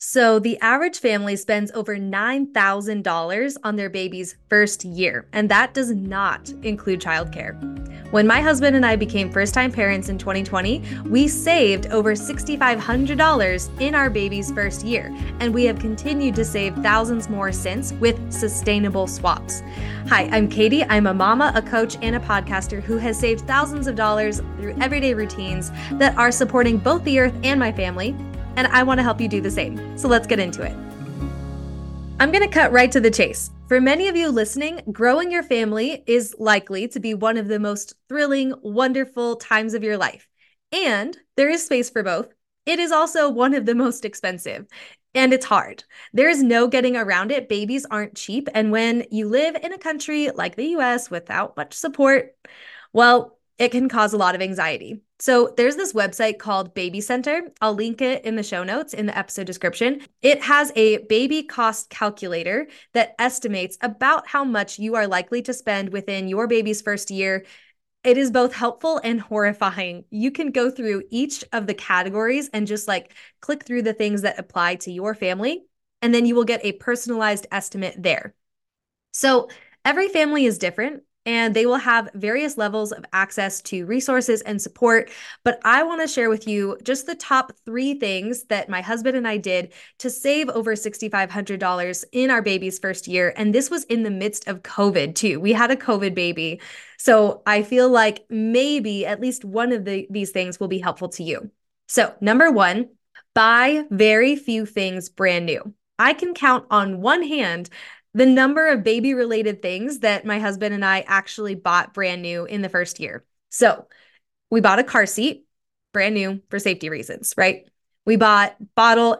So, the average family spends over $9,000 on their baby's first year, and that does not include childcare. When my husband and I became first time parents in 2020, we saved over $6,500 in our baby's first year, and we have continued to save thousands more since with sustainable swaps. Hi, I'm Katie. I'm a mama, a coach, and a podcaster who has saved thousands of dollars through everyday routines that are supporting both the earth and my family, and I want to help you do the same. So let's get into it. I'm going to cut right to the chase. For many of you listening, growing your family is likely to be one of the most thrilling, wonderful times of your life. And there is space for both. It is also one of the most expensive, and it's hard. There is no getting around it. Babies aren't cheap. And when you live in a country like the US without much support, well, it can cause a lot of anxiety. So there's this website called Baby Center. I'll link it in the show notes in the episode description. It has a baby cost calculator that estimates about how much you are likely to spend within your baby's first year. It is both helpful and horrifying. You can go through each of the categories and just click through the things that apply to your family, and then you will get a personalized estimate there. So every family is different, and they will have various levels of access to resources and support. But I want to share with you just the top 3 things that my husband and I did to save over $6,500 in our baby's first year. And this was in the midst of COVID too. We had a COVID baby. So I feel like maybe at least one of these things will be helpful to you. So number 1, buy very few things brand new. I can count on one hand the number of baby-related things that my husband and I actually bought brand new in the first year. So we bought a car seat, brand new for safety reasons, right? We bought bottles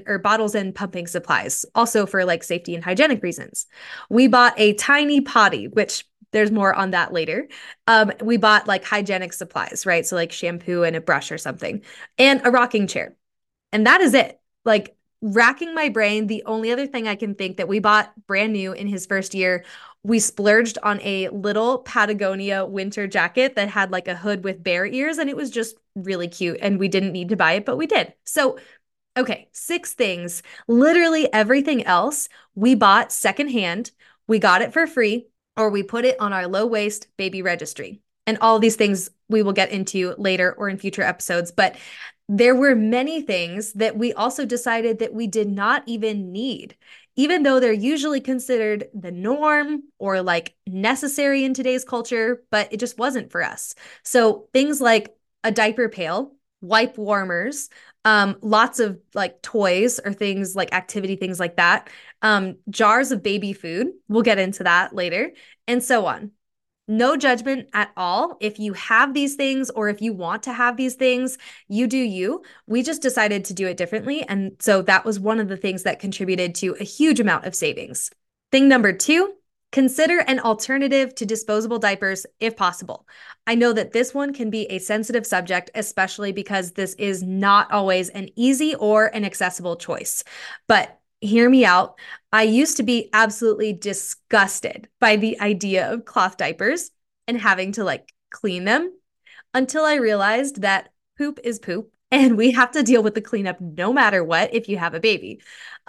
and pumping supplies, also for safety and hygienic reasons. We bought a tiny potty, which there's more on that later. We bought hygienic supplies, right? So shampoo and a brush or something, and a rocking chair. And that is it. Racking my brain, the only other thing I can think that we bought brand new in his first year, we splurged on a little Patagonia winter jacket that had a hood with bear ears, and it was just really cute, and we didn't need to buy it, but we did. So, okay, 6 things. Literally everything else we bought secondhand, we got it for free, or we put it on our low-waste baby registry. And all of these things we will get into later or in future episodes, but there were many things that we also decided that we did not even need, even though they're usually considered the norm or necessary in today's culture, but it just wasn't for us. So things like a diaper pail, wipe warmers, lots of toys or things activity, things like that, jars of baby food, we'll get into that later, and so on. No judgment at all. If you have these things or if you want to have these things, you do you. We just decided to do it differently. And so that was one of the things that contributed to a huge amount of savings. Thing number 2, consider an alternative to disposable diapers if possible. I know that this one can be a sensitive subject, especially because this is not always an easy or an accessible choice. But hear me out. I used to be absolutely disgusted by the idea of cloth diapers and having to clean them until I realized that poop is poop and we have to deal with the cleanup no matter what if you have a baby.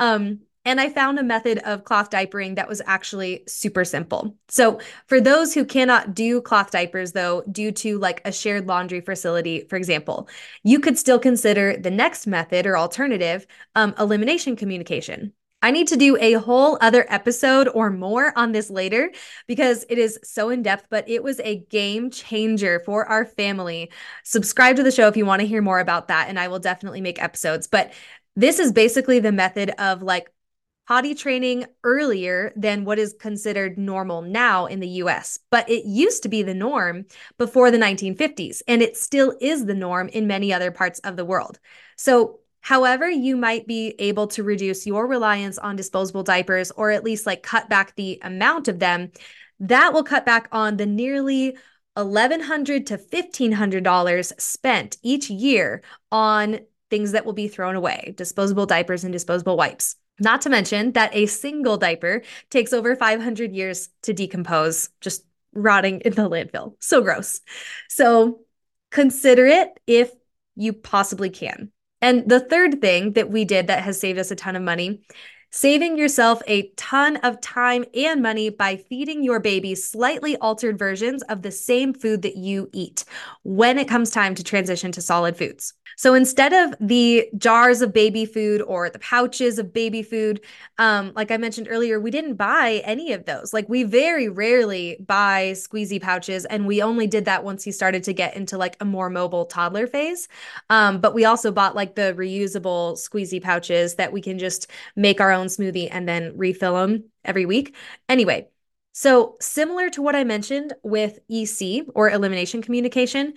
And I found a method of cloth diapering that was actually super simple. So for those who cannot do cloth diapers, though, due to a shared laundry facility, for example, you could still consider the next method or alternative, elimination communication. I need to do a whole other episode or more on this later because it is so in depth, but it was a game changer for our family. Subscribe to the show if you want to hear more about that, and I will definitely make episodes. But this is basically the method of potty training earlier than what is considered normal now in the US. But it used to be the norm before the 1950s, and it still is the norm in many other parts of the world. So however you might be able to reduce your reliance on disposable diapers, or at least cut back the amount of them, that will cut back on the nearly $1,100 to $1,500 spent each year on things that will be thrown away, disposable diapers and disposable wipes. Not to mention that a single diaper takes over 500 years to decompose, just rotting in the landfill. So gross. So consider it if you possibly can. And the third thing that we did that has saved us a ton of money, saving yourself a ton of time and money by feeding your baby slightly altered versions of the same food that you eat when it comes time to transition to solid foods. So instead of the jars of baby food or the pouches of baby food, like I mentioned earlier, we didn't buy any of those. Like we very rarely buy squeezy pouches, and we only did that once he started to get into like a more mobile toddler phase. But we also bought like the reusable squeezy pouches that we can just make our own smoothie and then refill them every week. Anyway, so similar to what I mentioned with EC or elimination communication,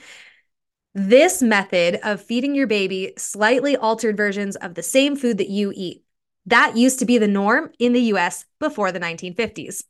this method of feeding your baby slightly altered versions of the same food that you eat, that used to be the norm in the US before the 1950s.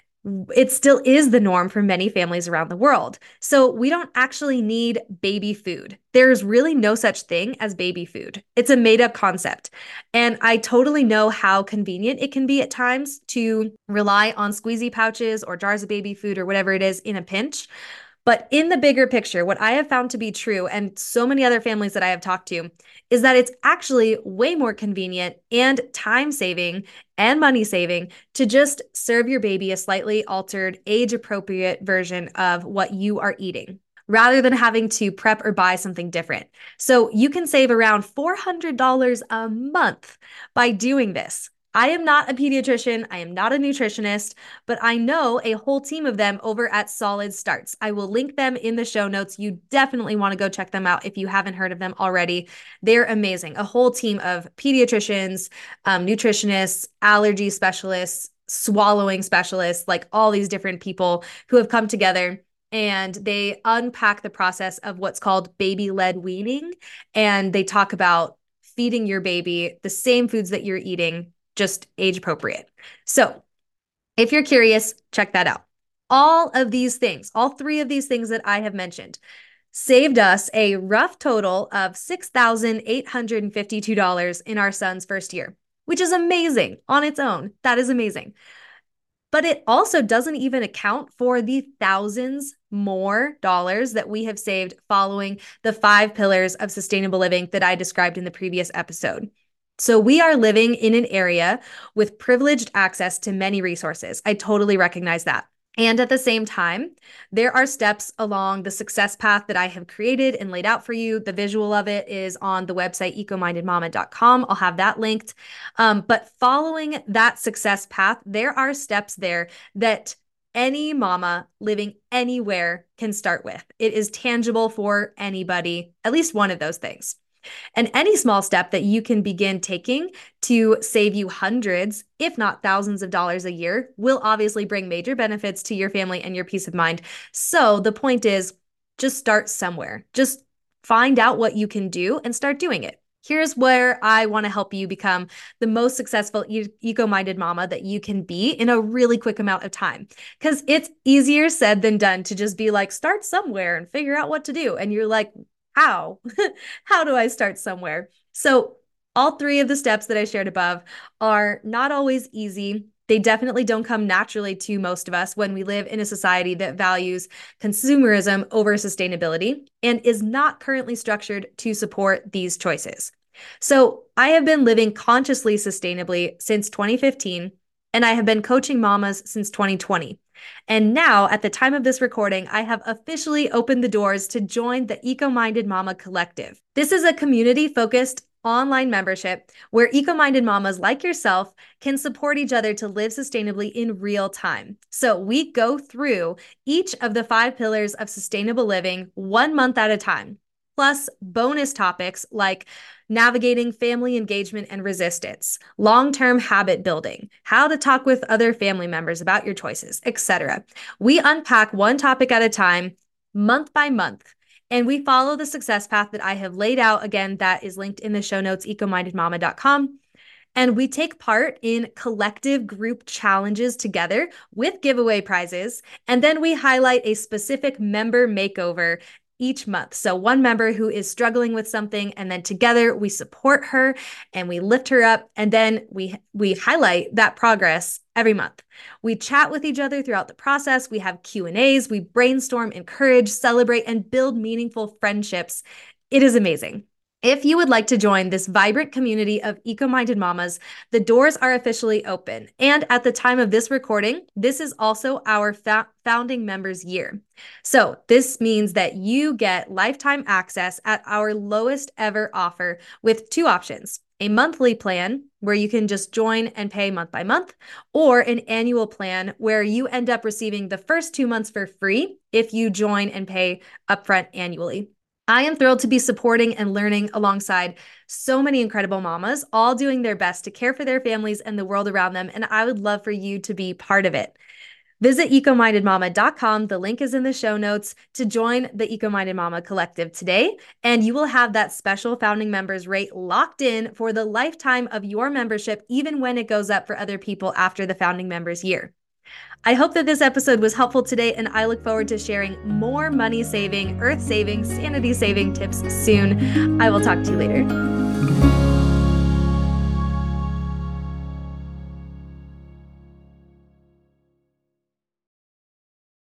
It still is the norm for many families around the world. So we don't actually need baby food. There's really no such thing as baby food. It's a made up concept. And I totally know how convenient it can be at times to rely on squeezy pouches or jars of baby food or whatever it is in a pinch. But in the bigger picture, what I have found to be true, and so many other families that I have talked to, is that it's actually way more convenient and time saving and money saving to just serve your baby a slightly altered, age appropriate version of what you are eating, rather than having to prep or buy something different. So you can save around $400 a month by doing this. I am not a pediatrician. I am not a nutritionist, but I know a whole team of them over at Solid Starts. I will link them in the show notes. You definitely want to go check them out if you haven't heard of them already. They're amazing. A whole team of pediatricians, nutritionists, allergy specialists, swallowing specialists, like all these different people who have come together, and they unpack the process of what's called baby-led weaning. And they talk about feeding your baby the same foods that you're eating, just age appropriate. So if you're curious, check that out. All of these things, all three of these things that I have mentioned, saved us a rough total of $6,852 in our son's first year, which is amazing on its own. That is amazing. But it also doesn't even account for the thousands more dollars that we have saved following the 5 pillars of sustainable living that I described in the previous episode. So we are living in an area with privileged access to many resources. I totally recognize that. And at the same time, there are steps along the success path that I have created and laid out for you. The visual of it is on the website ecomindedmama.com. I'll have that linked. But following that success path, there are steps there that any mama living anywhere can start with. It is tangible for anybody, at least one of those things. And any small step that you can begin taking to save you hundreds, if not thousands of dollars a year will obviously bring major benefits to your family and your peace of mind. So the point is, just start somewhere. Just find out what you can do and start doing it. Here's where I want to help you become the most successful eco-minded mama that you can be in a really quick amount of time. Because it's easier said than done to just be like, start somewhere and figure out what to do. And you're like, how? How do I start somewhere? So all three of the steps that I shared above are not always easy. They definitely don't come naturally to most of us when we live in a society that values consumerism over sustainability and is not currently structured to support these choices. So I have been living consciously sustainably since 2015, and I have been coaching mamas since 2020. And now, at the time of this recording, I have officially opened the doors to join the Eco-Minded Mama Collective. This is a community-focused online membership where eco-minded mamas like yourself can support each other to live sustainably in real time. So we go through each of the 5 pillars of sustainable living 1 month at a time, plus bonus topics like navigating family engagement and resistance, long-term habit building, how to talk with other family members about your choices, etc. We unpack one topic at a time, month by month, and we follow the success path that I have laid out. Again, that is linked in the show notes, ecomindedmama.com. And we take part in collective group challenges together with giveaway prizes. And then we highlight a specific member makeover each month. So one member who is struggling with something, and then together we support her and we lift her up. And then we highlight that progress every month. We chat with each other throughout the process. We have Q&As. We brainstorm, encourage, celebrate, and build meaningful friendships. It is amazing. If you would like to join this vibrant community of eco-minded mamas, the doors are officially open. And at the time of this recording, this is also our founding members year. So this means that you get lifetime access at our lowest ever offer with two options: a monthly plan where you can just join and pay month by month, or an annual plan where you end up receiving the first 2 months for free if you join and pay upfront annually. I am thrilled to be supporting and learning alongside so many incredible mamas, all doing their best to care for their families and the world around them, and I would love for you to be part of it. Visit ecomindedmama.com. The link is in the show notes to join the Eco-Minded Mama Collective today, and you will have that special founding members rate locked in for the lifetime of your membership, even when it goes up for other people after the founding members year. I hope that this episode was helpful today, and I look forward to sharing more money-saving, earth-saving, sanity-saving tips soon. I will talk to you later.